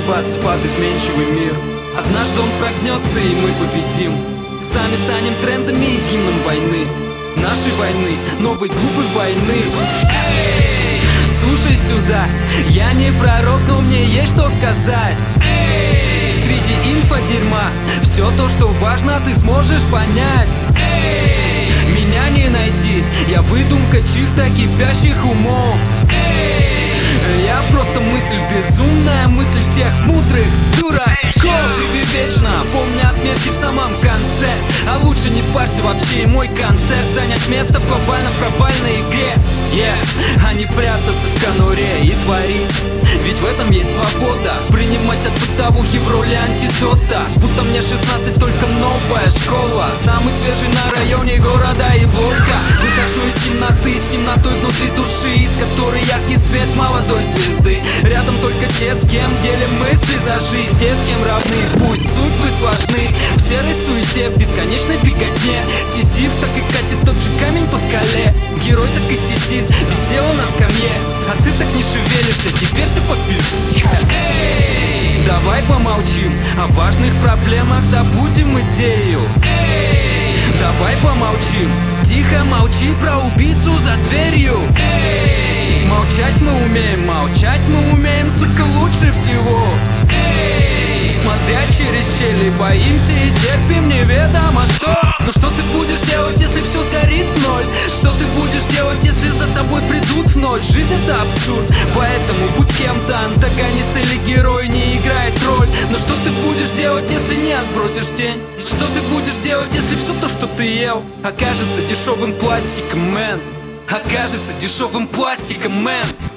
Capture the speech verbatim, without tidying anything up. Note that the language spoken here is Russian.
прогибаться под изменчивый мир. Однажды он прогнется, и мы победим. Сами станем трендами и гимном войны. Нашей войны, новой глупой войны. Эй, слушай сюда, я не пророк, но мне есть что сказать. Эй, среди инфодерьма все то, что важно, ты сможешь понять. Эй, меня не найти, я выдумка чьих-то кипящих умов. Эй, я просто мысль, безумная мысль тех мудрых дураков. Живи вечно, помни о смерти в самом конце. А лучше не парься вообще, и мой концепт занять место в глобально провальной игре. Yeah. А не прятаться в конуре и творить. Ведь в этом есть свобода. Принимать от бытовухи в роли антидота. Будто мне шестнадцать, только новая школа. Самый свежий на районе города и блока. Выхожу из темноты, с темнотой внутри души, из которой яркий свет молодой звезды. Рядом только те, с кем делим мысли за жизнь. Те, с кем равны, пусть судьбы сложны. В серой суете, в бесконечной беготне. Сизиф так и катит тот же камень по скале. Герой так и сидит, без дела на скамье. А ты так не шевелишься, теперь все подпишешь. Эй, давай помолчим о важных проблемах, забудем идею. Эй, давай помолчим, тихо молчи про убийцу за дверью. Эй, молчать мы умеем, молчать мы умеем, сука, лучше всего. Эй, смотря через щели, боимся и терпим неведомо что. Но что ты будешь делать, если все сгорит в ноль? Что ты будешь делать, если за тобой придут в ночь? Жизнь это абсурд, поэтому будь кем-то. Антагонист или герой не играет роль. Но что ты будешь делать, если не отбросишь тень? Что ты будешь делать, если все то, что ты ел, окажется дешевым пластиком, мэн? Окажется дешевым пластиком, мэн.